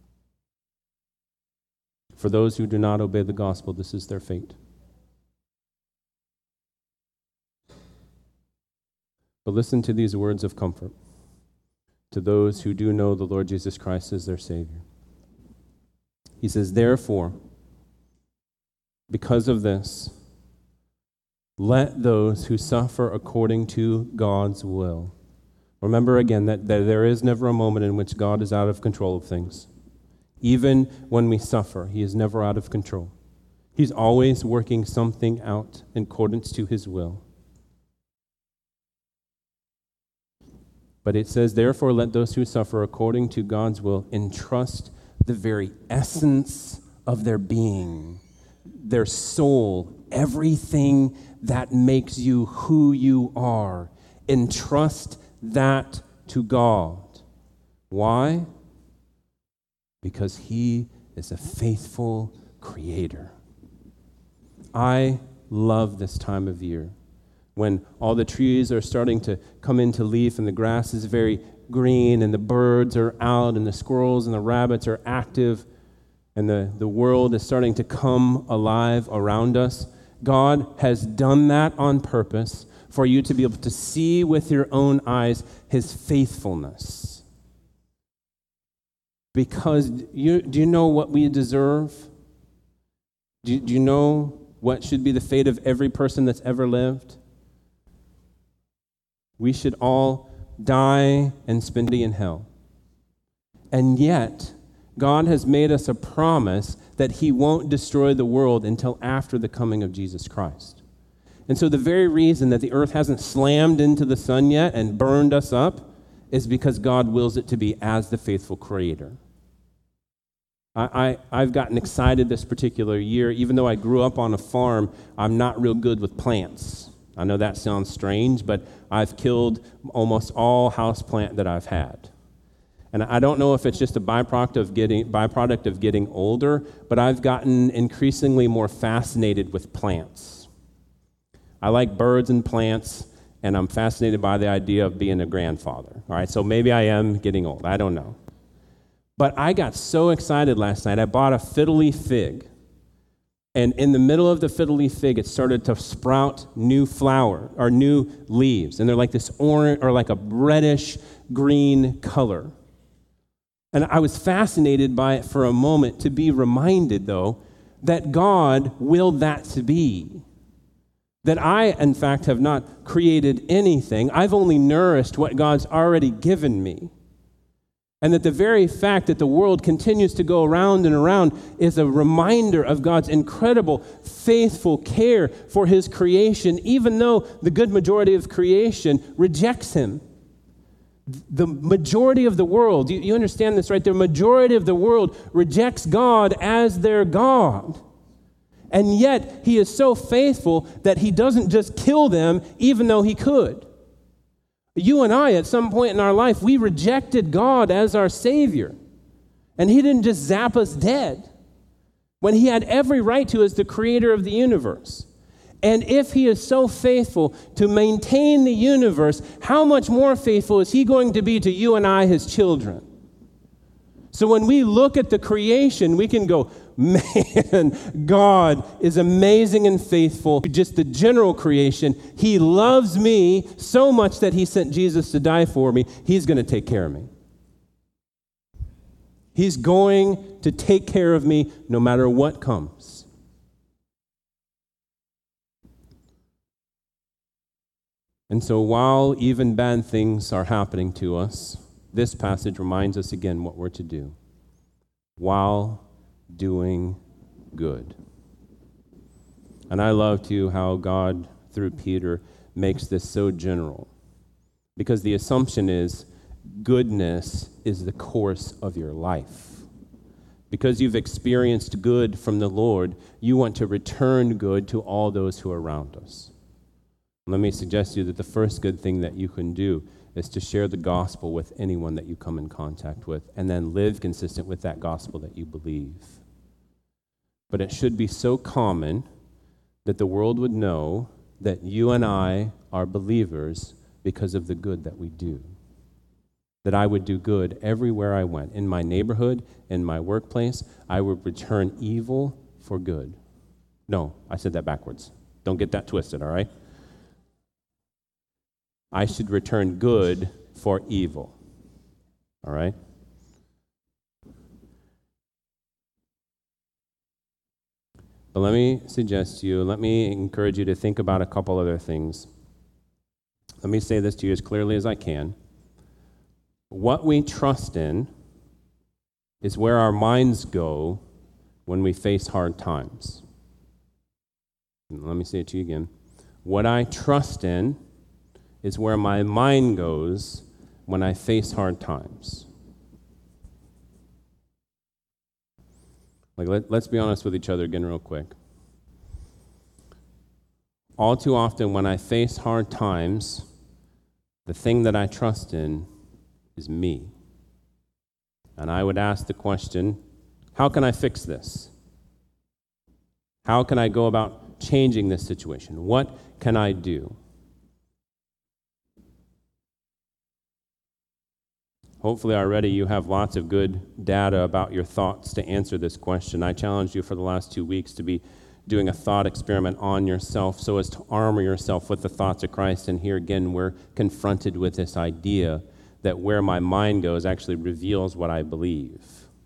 For those who do not obey the gospel, this is their fate. But listen to these words of comfort to those who do know the Lord Jesus Christ as their Savior. He says, therefore, because of this, let those who suffer according to God's will. Remember again that, that there is never a moment in which God is out of control of things. Even when we suffer, he is never out of control. He's always working something out in accordance to his will. But it says, therefore, let those who suffer according to God's will entrust the very essence of their being, their soul, everything that makes you who you are. Entrust that to God. Why? Because he is a faithful creator. I love this time of year when all the trees are starting to come into leaf and the grass is very green and the birds are out and the squirrels and the rabbits are active and the, the world is starting to come alive around us. God has done that on purpose for you to be able to see with your own eyes his faithfulness. Because you, do you know what we deserve? Do, do you know what should be the fate of every person that's ever lived? We should all die and spend eternity in hell. And yet, God has made us a promise that he won't destroy the world until after the coming of Jesus Christ. And so the very reason that the earth hasn't slammed into the sun yet and burned us up is because God wills it to be as the faithful creator. I, I, I've gotten excited this particular year. Even though I grew up on a farm, I'm not real good with plants. I know that sounds strange, but I've killed almost all houseplant that I've had. And I don't know if it's just a byproduct of getting byproduct of getting older, but I've gotten increasingly more fascinated with plants. I like birds and plants, and I'm fascinated by the idea of being a grandfather. All right, so maybe I am getting old. I don't know. But I got so excited last night, I bought a fiddle leaf fig. And in the middle of the fiddle leaf fig, it started to sprout new flower, or new leaves. And they're like this orange, or like a reddish green color. And I was fascinated by it for a moment, to be reminded, though, that God willed that to be. That I, in fact, have not created anything. I've only nourished what God's already given me. And that the very fact that the world continues to go around and around is a reminder of God's incredible, faithful care for his creation, even though the good majority of creation rejects him. The majority of the world, you, you understand this, right? The majority of the world rejects God as their God. And yet, he is so faithful that he doesn't just kill them, even though he could. You and I, at some point in our life, we rejected God as our Savior. And he didn't just zap us dead when he had every right to as the creator of the universe. And if he is so faithful to maintain the universe, how much more faithful is he going to be to you and I, his children? So when we look at the creation, we can go, man, God is amazing and faithful. Just the general creation, he loves me so much that he sent Jesus to die for me. He's going to take care of me. He's going to take care of me no matter what comes. And so while even bad things are happening to us, this passage reminds us again what we're to do while doing good. And I love too how God, through Peter, makes this so general, because the assumption is goodness is the course of your life. Because you've experienced good from the Lord, you want to return good to all those who are around us. Let me suggest to you that the first good thing that you can do is to share the gospel with anyone that you come in contact with, and then live consistent with that gospel that you believe. But it should be so common that the world would know that you and I are believers because of the good that we do. That I would do good everywhere I went. In my neighborhood, in my workplace, I would return evil for good. No, I said that backwards. Don't get that twisted, all right? I should return good for evil. All right? But let me suggest to you, let me encourage you to think about a couple other things. Let me say this to you as clearly as I can. What we trust in is where our minds go when we face hard times. Let me say it to you again. What I trust in is where my mind goes when I face hard times. Like, let, let's be honest with each other again real quick. All too often when I face hard times, the thing that I trust in is me. And I would ask the question, how can I fix this? How can I go about changing this situation? What can I do? Hopefully already you have lots of good data about your thoughts to answer this question. I challenged you for the last two weeks to be doing a thought experiment on yourself so as to armor yourself with the thoughts of Christ. And here again, we're confronted with this idea that where my mind goes actually reveals what I believe.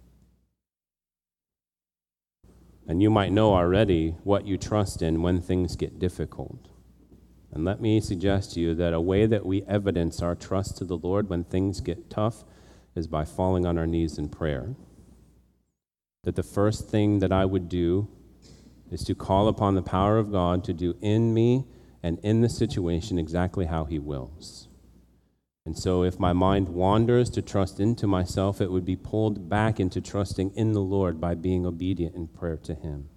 And you might know already what you trust in when things get difficult. And let me suggest to you that a way that we evidence our trust to the Lord when things get tough is by falling on our knees in prayer. That the first thing that I would do is to call upon the power of God to do in me and in the situation exactly how he wills. And so if my mind wanders to trust into myself, it would be pulled back into trusting in the Lord by being obedient in prayer to him.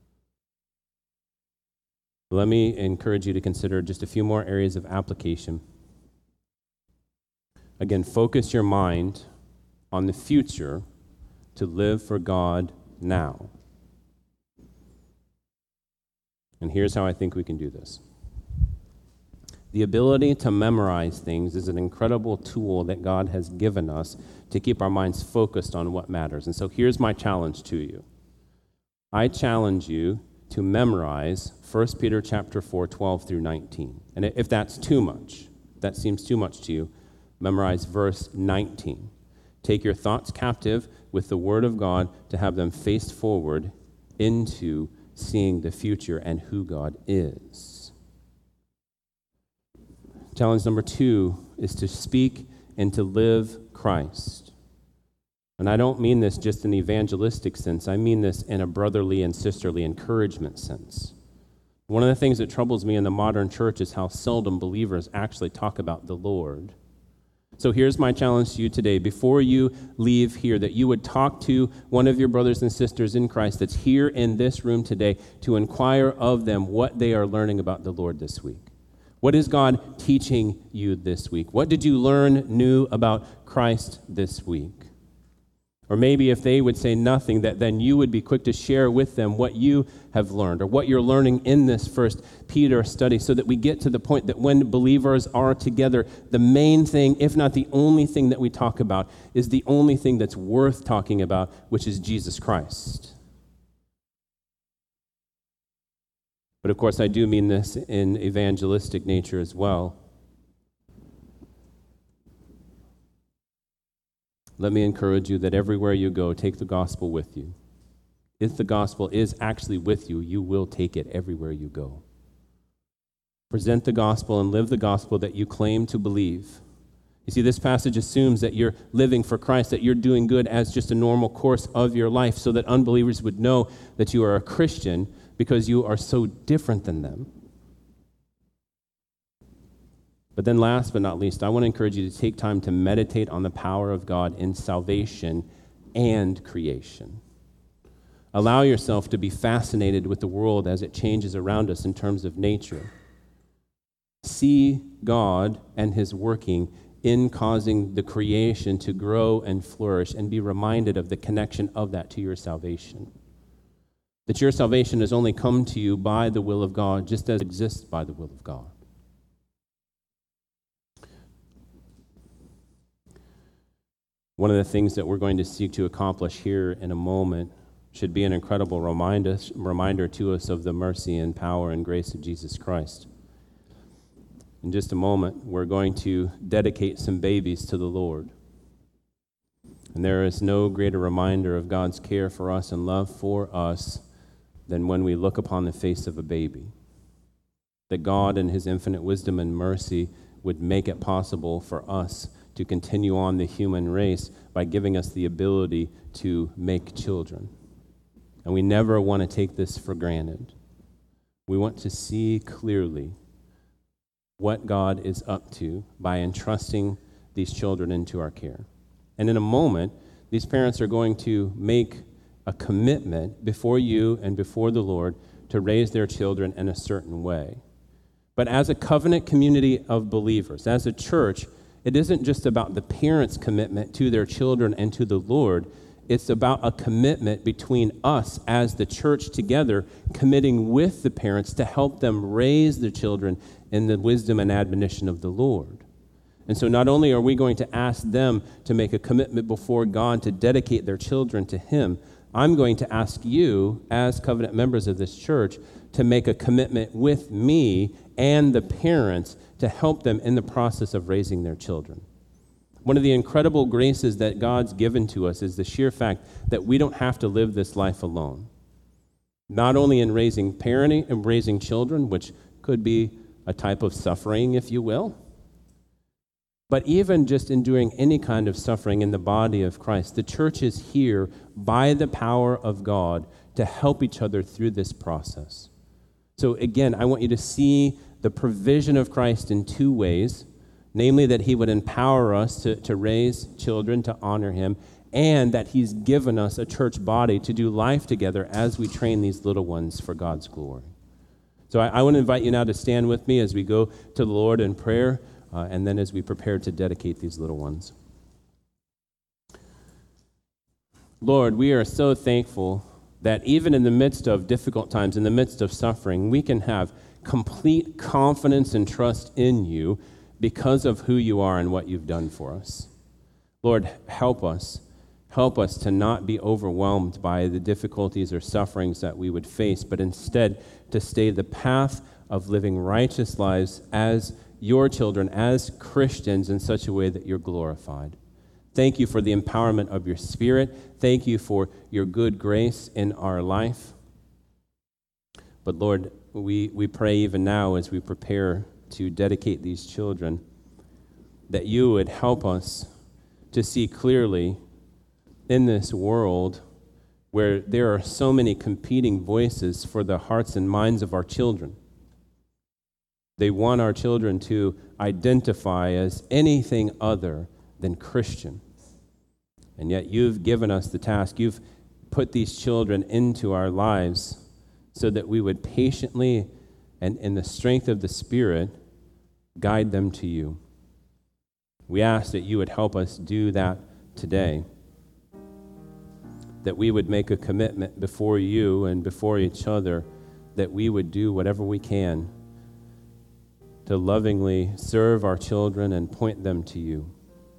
Let me encourage you to consider just a few more areas of application. Again, focus your mind on the future to live for God now. And here's how I think we can do this. The ability to memorize things is an incredible tool that God has given us to keep our minds focused on what matters. And so here's my challenge to you. I challenge you to memorize First Peter chapter four, twelve through nineteen. And if that's too much, that seems too much to you, memorize verse nineteen. Take your thoughts captive with the word of God to have them faced forward into seeing the future and who God is. Challenge number two is to speak and to live Christ. And I don't mean this just in the evangelistic sense. I mean this in a brotherly and sisterly encouragement sense. One of the things that troubles me in the modern church is how seldom believers actually talk about the Lord. So here's my challenge to you today. Before you leave here, that you would talk to one of your brothers and sisters in Christ that's here in this room today to inquire of them what they are learning about the Lord this week. What is God teaching you this week? What did you learn new about Christ this week? Or maybe if they would say nothing, that then you would be quick to share with them what you have learned or what you're learning in this First Peter study, so that we get to the point that when believers are together, the main thing, if not the only thing that we talk about, is the only thing that's worth talking about, which is Jesus Christ. But of course, I do mean this in evangelistic nature as well. Let me encourage you that everywhere you go, take the gospel with you. If the gospel is actually with you, you will take it everywhere you go. Present the gospel and live the gospel that you claim to believe. You see, this passage assumes that you're living for Christ, that you're doing good as just a normal course of your life, so that unbelievers would know that you are a Christian because you are so different than them. But then last but not least, I want to encourage you to take time to meditate on the power of God in salvation and creation. Allow yourself to be fascinated with the world as it changes around us in terms of nature. See God and his working in causing the creation to grow and flourish, and be reminded of the connection of that to your salvation. That your salvation has only come to you by the will of God, just as it exists by the will of God. One of the things that we're going to seek to accomplish here in a moment should be an incredible reminder, reminder to us of the mercy and power and grace of Jesus Christ. In just a moment, we're going to dedicate some babies to the Lord. And there is no greater reminder of God's care for us and love for us than when we look upon the face of a baby. That God in his infinite wisdom and mercy would make it possible for us to continue on the human race by giving us the ability to make children. And we never want to take this for granted. We want to see clearly what God is up to by entrusting these children into our care. And in a moment, these parents are going to make a commitment before you and before the Lord to raise their children in a certain way. But as a covenant community of believers, as a church, it isn't just about the parents' commitment to their children and to the Lord. It's about a commitment between us as the church together, committing with the parents to help them raise the children in the wisdom and admonition of the Lord. And so not only are we going to ask them to make a commitment before God to dedicate their children to him, I'm going to ask you, as covenant members of this church, to make a commitment with me and the parents to help them in the process of raising their children. One of the incredible graces that God's given to us is the sheer fact that we don't have to live this life alone. Not only in raising parenting and raising children, which could be a type of suffering, if you will, but even just enduring any kind of suffering in the body of Christ. The church is here by the power of God to help each other through this process. So again, I want you to see the provision of Christ in two ways, namely that he would empower us to, to raise children, to honor him, and that he's given us a church body to do life together as we train these little ones for God's glory. So I, I want to invite you now to stand with me as we go to the Lord in prayer, uh, and then as we prepare to dedicate these little ones. Lord, we are so thankful that even in the midst of difficult times, in the midst of suffering, we can have complete confidence and trust in you because of who you are and what you've done for us. Lord, help us. Help us to not be overwhelmed by the difficulties or sufferings that we would face, but instead to stay the path of living righteous lives as your children, as Christians, in such a way that you're glorified. Thank you for the empowerment of your Spirit. Thank you for your good grace in our life. But Lord, we, we pray even now as we prepare to dedicate these children, that you would help us to see clearly in this world where there are so many competing voices for the hearts and minds of our children. They want our children to identify as anything other than Christian. And yet you've given us the task. You've put these children into our lives so that we would patiently and in the strength of the Spirit guide them to you. We ask that you would help us do that today. that we would make a commitment before you and before each other, that we would do whatever we can to lovingly serve our children and point them to you.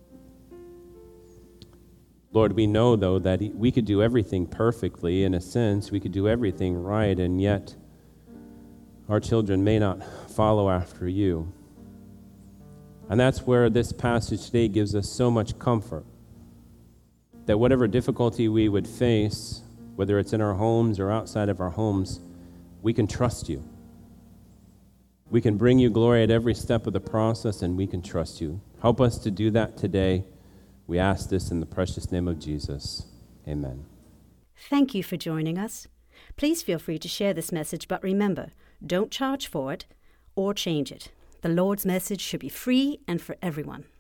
Lord, we know, though, that we could do everything perfectly. In a sense, we could do everything right, and yet our children may not follow after you. And that's where this passage today gives us so much comfort, that whatever difficulty we would face, whether it's in our homes or outside of our homes, we can trust you. We can bring you glory at every step of the process, and we can trust you. Help us to do that today. We ask this in the precious name of Jesus. Amen. Thank you for joining us. Please feel free to share this message, but remember, don't charge for it or change it. The Lord's message should be free and for everyone.